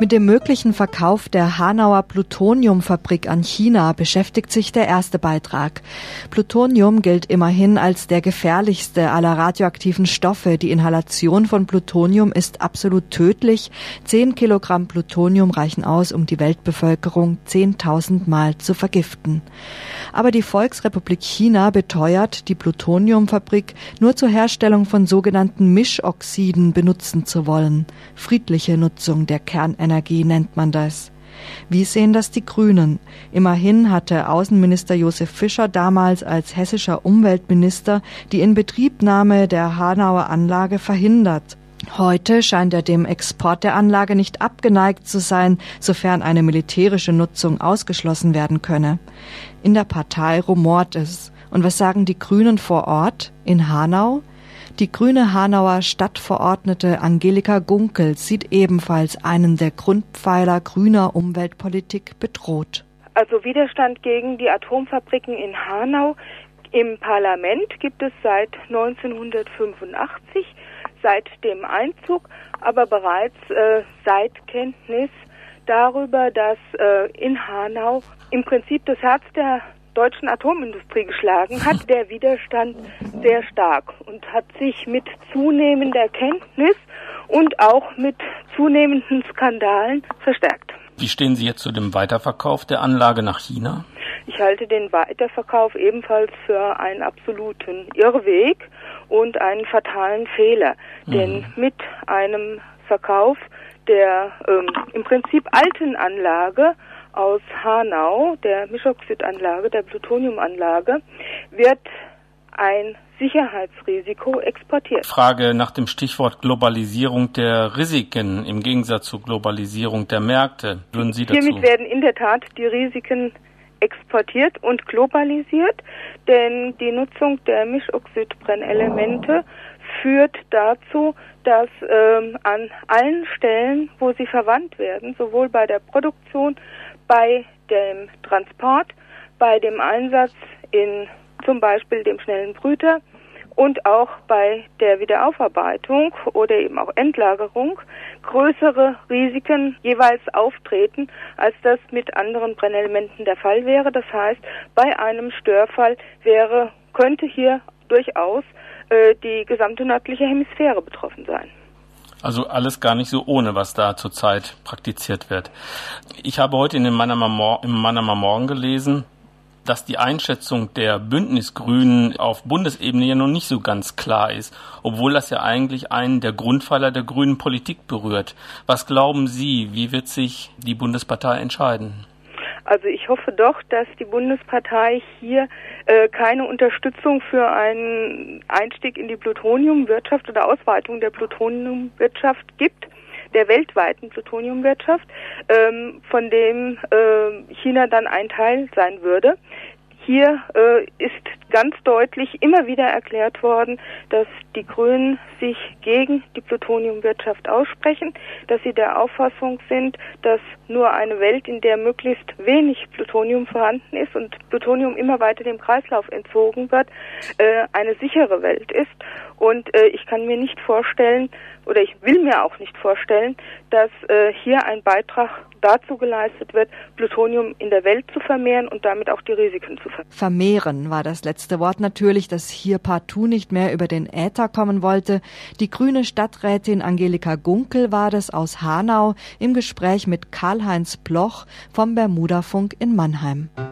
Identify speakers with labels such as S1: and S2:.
S1: Mit dem möglichen Verkauf der Hanauer Plutoniumfabrik an China beschäftigt sich der erste Beitrag. Plutonium gilt immerhin als der gefährlichste aller radioaktiven Stoffe. Die Inhalation von Plutonium ist absolut tödlich. 10 Kilogramm Plutonium reichen aus, um die Weltbevölkerung 10.000 Mal zu vergiften. Aber die Volksrepublik China beteuert, die Plutoniumfabrik nur zur Herstellung von sogenannten Mischoxiden benutzen zu wollen. Friedliche Nutzung der Kernenergie nennt man das. Wie sehen das die Grünen? Immerhin hatte Außenminister Josef Fischer damals als hessischer Umweltminister die Inbetriebnahme der Hanauer Anlage verhindert. Heute scheint er dem Export der Anlage nicht abgeneigt zu sein, sofern eine militärische Nutzung ausgeschlossen werden könne. In der Partei rumort es. Und was sagen die Grünen vor Ort in Hanau? Die grüne Hanauer Stadtverordnete Angelika Gunkel sieht ebenfalls einen der Grundpfeiler grüner Umweltpolitik bedroht.
S2: Also Widerstand gegen die Atomfabriken in Hanau im Parlament gibt es seit 1985, seit dem Einzug, aber bereits seit Kenntnis darüber, dass in Hanau im Prinzip das Herz der deutschen Atomindustrie geschlagen hat, der Widerstand sehr stark und hat sich mit zunehmender Kenntnis und auch mit zunehmenden Skandalen verstärkt.
S3: Wie stehen Sie jetzt zu dem Weiterverkauf der Anlage nach China?
S2: Ich halte den Weiterverkauf ebenfalls für einen absoluten Irrweg und einen fatalen Fehler. Denn mit einem Verkauf der im Prinzip alten Anlage aus Hanau, der Mischoxidanlage, der Plutoniumanlage, wird ein Sicherheitsrisiko exportiert.
S3: Frage nach dem Stichwort Globalisierung der Risiken im Gegensatz zur Globalisierung der Märkte. Würden Sie dazu?
S2: Hiermit werden in der Tat die Risiken exportiert und globalisiert, denn die Nutzung der Mischoxidbrennelemente führt dazu, dass an allen Stellen, wo sie verwandt werden, sowohl bei der Produktion, bei dem Transport, bei dem Einsatz in zum Beispiel dem schnellen Brüter und auch bei der Wiederaufarbeitung oder eben auch Endlagerung größere Risiken jeweils auftreten, als das mit anderen Brennelementen der Fall wäre. Das heißt, bei einem Störfall könnte hier durchaus die gesamte nördliche Hemisphäre betroffen sein.
S3: Also alles gar nicht so ohne, was da zurzeit praktiziert wird. Ich habe heute im Mannheimer Morgen gelesen, dass die Einschätzung der Bündnisgrünen auf Bundesebene ja noch nicht so ganz klar ist, obwohl das ja eigentlich einen der Grundpfeiler der grünen Politik berührt. Was glauben Sie, wie wird sich die Bundespartei entscheiden?
S2: Also ich hoffe doch, dass die Bundespartei hier keine Unterstützung für einen Einstieg in die Plutoniumwirtschaft oder Ausweitung der Plutoniumwirtschaft gibt, der weltweiten Plutoniumwirtschaft, von dem China dann ein Teil sein würde. Hier ist ganz deutlich immer wieder erklärt worden, dass die Grünen sich gegen die Plutoniumwirtschaft aussprechen, dass sie der Auffassung sind, dass nur eine Welt, in der möglichst wenig Plutonium vorhanden ist und Plutonium immer weiter dem Kreislauf entzogen wird, eine sichere Welt ist. Und ich kann mir nicht vorstellen, oder ich will mir auch nicht vorstellen, dass hier ein Beitrag dazu geleistet wird, Plutonium in der Welt zu vermehren und damit auch die Risiken zu vermehren.
S1: Vermehren war das letzte Wort natürlich, das hier partout nicht mehr über den Äther kommen wollte. Die grüne Stadträtin Angelika Gunkel war das aus Hanau im Gespräch mit Karl-Heinz Bloch vom Bermudafunk in Mannheim.